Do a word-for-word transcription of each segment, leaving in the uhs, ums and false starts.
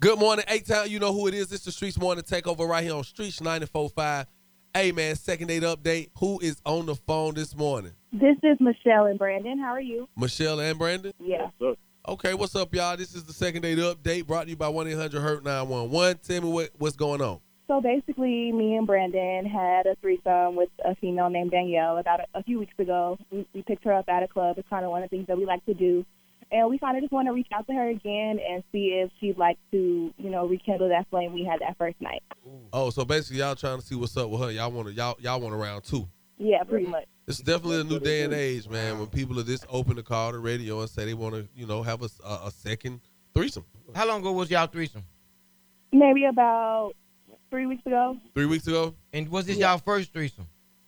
Good morning, A-Town. You know who it is. It's the Streets Morning Takeover right here on Streets ninety-four point five. Hey, man, second date update. Who is on the phone this morning? This is Michelle and Brandon. How are you? Michelle and Brandon? Yeah. Yes, Okay, what's up, y'all? This is the second date update brought to you by one eight hundred hurt nine one one. Tell me what, what's going on. So basically, me and Brandon had a threesome with a female named Danielle about a, a few weeks ago. We, we picked her up at a club. It's kind of one of the things that we like to do. And we kind of just want to reach out to her again and see if she'd like to, you know, rekindle that flame we had that first night. Oh, so basically y'all trying to see what's up with her. Y'all want to y'all y'all want a round two. Yeah, pretty much. It's definitely a new day and age, man, when people are this open to call the radio and say they want to, you know, have a, a, a second threesome. How long ago was y'all threesome? Maybe about three weeks ago. Three weeks ago? And was this Yeah. y'all first threesome?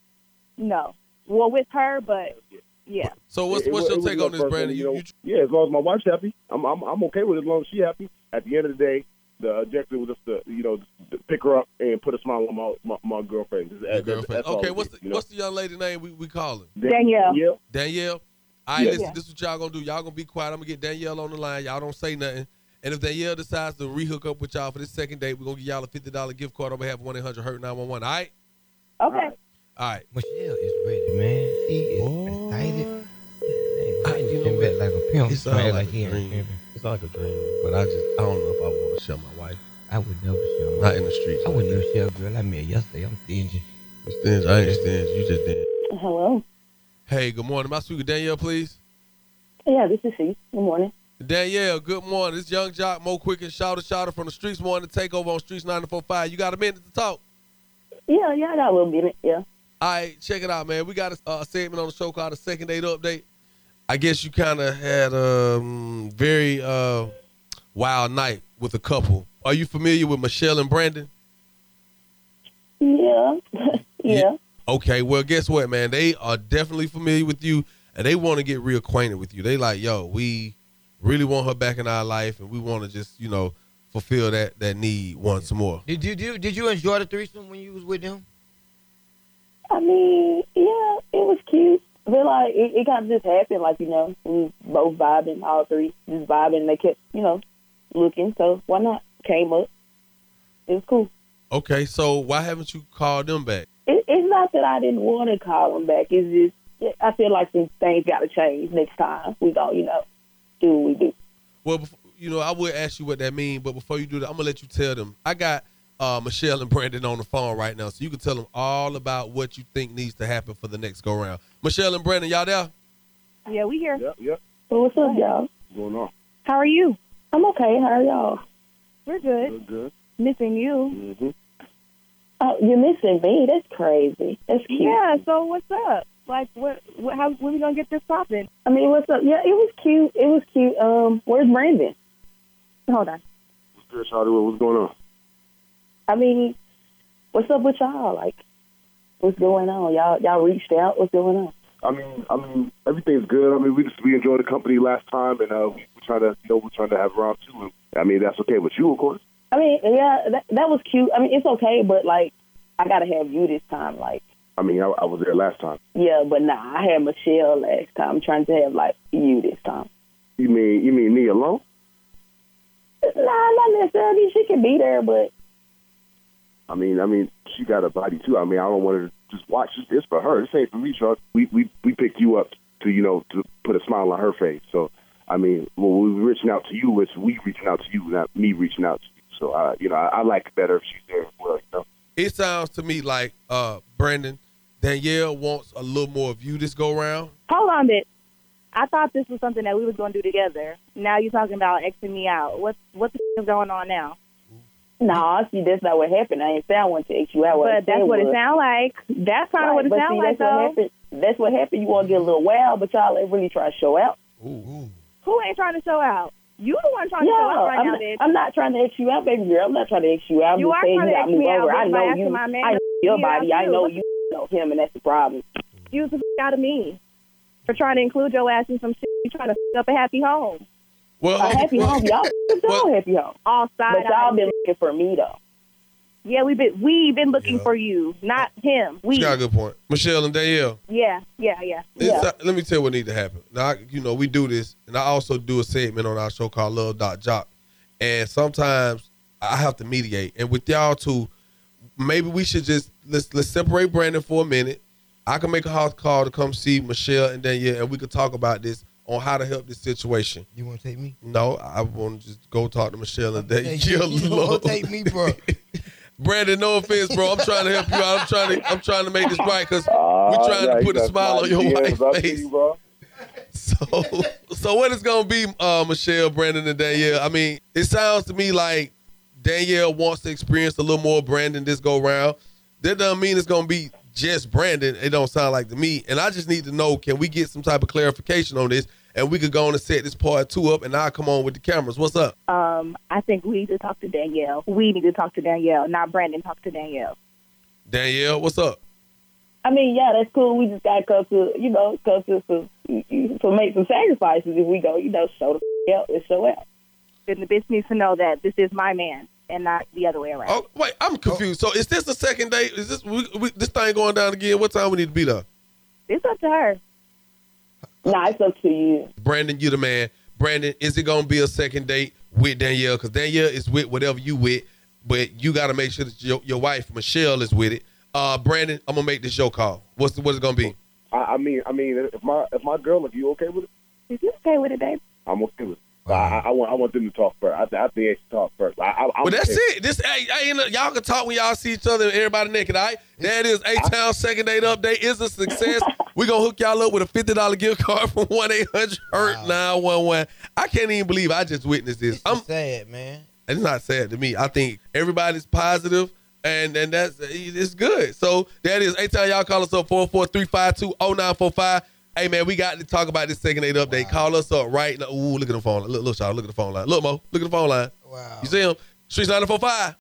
No. Well, with her, but yeah. So what's It- it what's was- your it was take my on this, first Brandon? one, You, know, you, yeah, as long as my wife's happy, I'm I'm I'm okay with it as long as she's happy. At the end of the day, the objective was just to you know to pick her up and put a smile on my my, my girlfriend. Just- your that's- girlfriend. that's all Okay, it what's is, the, you know? what's the young lady name we, we calling? Danielle. Yeah. Danielle? All right, Yeah. listen, Yeah. this is what y'all gonna do. Y'all gonna be quiet. I'm gonna get Danielle on the line. Y'all don't say nothing. And if Danielle decides to re-hook up with y'all for this second date, we're gonna give y'all a fifty dollars gift card on behalf of one eight hundred hurt nine one one. All right? Okay. All right. Michelle is ready, man. She is Boy. excited. I- you know Sitting back what? like a pimp. It sounds man, like he a ain't dream. pimping. It's like a dream, but I just I don't know if I want to share my wife. I would never share my Not in the streets. I would never share a girl I met yesterday. I'm stingy. Stingy. I ain't stingy. You just did. Hello. Hey, good morning. My speaker Danielle, please. Yeah, this is she. Good morning. Danielle, good morning. This Young Jock, Mo Quick and Shouter Shouter from the Streets Morning Takeover on Streets ninety-four point five. You got a minute to talk? Yeah, yeah, I got a little minute. Yeah. All right, check it out, man. We got a, a segment on the show called the Second Date Update. I guess you kind of had a um, very uh, wild night with a couple. Are you familiar with Michelle and Brandon? Yeah. yeah. Okay, well, guess what, man? They are definitely familiar with you, and they want to get reacquainted with you. They like, yo, we really want her back in our life, and we want to just, you know, fulfill that that need once more. Did you do? Did you enjoy the threesome when you was with them? I mean, yeah, it was cute. I feel like it, it kind of just happened, like, you know, we was both vibing, all three just vibing, and they kept, you know, looking. So why not? Came up. It was cool. Okay, so why haven't you called them back? It, it's not that I didn't want to call them back. It's just, I feel like some things got to change next time. We don't, you know, do what we do. Well, bef- you know, I would ask you what that means, but before you do that, I'm going to let you tell them. I got uh, Michelle and Brandon on the phone right now, so you can tell them all about what you think needs to happen for the next go-round. Michelle and Brandon, y'all there? Yeah, we here. Yep, yep. So what's up, y'all? What's going on? How are you? I'm okay. How are y'all? We're good. Good, good. Missing you. Mm-hmm. Oh, you're missing me. That's crazy. That's cute. Yeah, so what's up? Like, what, what, how, when we going to get this popping? I mean, what's up? Yeah, it was cute. It was cute. Um, where's Brandon? Hold on. What's good, Shawty? What's going on? I mean, what's up with y'all? Like, what's going on? Y'all, y'all reached out. What's going on? I mean, I mean, everything's good. I mean, we just we enjoyed the company last time, and uh, we trying to, you know, we're trying to have round two. And, I mean, that's okay with you, of course. I mean, yeah, that, that was cute. I mean, it's okay, but like, I gotta have you this time. Like, I mean, I, I was there last time. yeah, but nah, I had Michelle last time. I'm trying to have like you this time. You mean you mean me alone? Nah, not necessarily. She can be there, but I mean, I mean, she got a body too. I mean, I don't want her to just watch. This it's for her. This ain't for me, Charles. We we we picked you up to you know to put a smile on her face. So, I mean, when we were reaching out to you, it's we reaching out to you, not me reaching out to you. So, uh, you know, I, I like it better if she's there as well. You know. It sounds to me like, uh, Brandon, Danielle wants a little more of you this go-round. Hold on, bitch. I thought this was something that we was going to do together. Now you're talking about Xing me out. What, what the f- is going on now? nah, see, that's not what happened. I ain't say I want to X you out. What I But that's said what it was- sounds like. That's kind of Right, what it but sounds see, like, that's what though. happened. That's what happened. You want to get a little wild, but y'all ain't really trying to show out. Ooh. Who ain't trying to show out? You the one trying Yeah, to show out right I'm, now, not, bitch. I'm not trying to X you out, baby girl. I'm not trying to X you out. I'm You just are saying trying you to got X to move me out, over. bitch, I by know asking you. my man I know to your get body. out I you. know What you know him, and that's the problem. Excuse the f- out of me for trying to include your ass in some shit. You trying to f- up a happy home. Well, A happy well, home, y'all. well- Y'all happy home. All side But y'all eye been shit. looking for me though. Yeah, we've been we been looking Yeah. for you, not him. We. you got a good point. Michelle and Danielle. Yeah, yeah, yeah. It's, Yeah. uh, let me tell you what needs to happen. Now, I- you know, we do this, and I also do a segment on our show called Love Dot Jock. and sometimes I have to mediate. And with y'all too, maybe we should just let's let's separate Brandon for a minute. I can make a house call to come see Michelle and Danielle, and we could talk about this on how to help this situation. You want to take me? No, I want to just go talk to Michelle and Hey, Danielle. you don't take me, bro. Brandon, no offense, bro. I'm trying to help you out. I'm trying to I'm trying to make this right because Uh, we're trying yeah, to put you a got smile on your five wife's years up to face. you, bro. So, so what is gonna be, uh, Michelle, Brandon, and Danielle? I mean, it sounds to me like Danielle wants to experience a little more Brandon this go round. That doesn't mean it's gonna be just Brandon. It don't sound like to me. And I just need to know: can we get some type of clarification on this? And we could go on and set this part two up, and I'll come on with the cameras. What's up? Um, I think we need to talk to Danielle. We need to talk to Danielle, not Brandon. Talk to Danielle. Danielle, what's up? I mean, yeah, that's cool. We just got to come to, you know, come to some, to make some sacrifices if we go, you know, show the f- out and show out. Then the bitch needs to know that this is my man and not the other way around. Oh, wait, I'm confused. So is this the second date? Is this we, we, this thing going down again? What time we need to be there? It's up to her. Nah, it's up to you. Brandon, you the man. Brandon, is it gonna be a second date with Danielle? Because Danielle is with whatever you with, but you got to make sure that your, your wife Michelle is with it. Uh, Brandon, I'm gonna make this your call. What's the, what's it gonna be? I, I mean, I mean, if my if my girl, if you okay with it, If you okay with it, babe. I'm okay with it. I, I, I want I want them to talk first. I, I think they should talk first. I, I, I'm Well, that's okay. it. This hey, hey, you know, y'all can talk when y'all see each other and everybody naked. All right, that is A-Town second date update is a success. We gonna hook y'all up with a fifty dollar gift card from one eight hundred hurt nine one one. I can't even believe I just witnessed this. It's I'm sad, man. It's not sad to me. I think everybody's positive, and and that's it's good. So that is anytime y'all call us up four four three five two oh nine four five. Hey man, we got to talk about this second eight update. Wow. Call us up right now. Ooh, look at the phone line. Look, look, y'all, look at the phone line. Look, Mo, look at the phone line. Wow. You see him? Streets nine four five.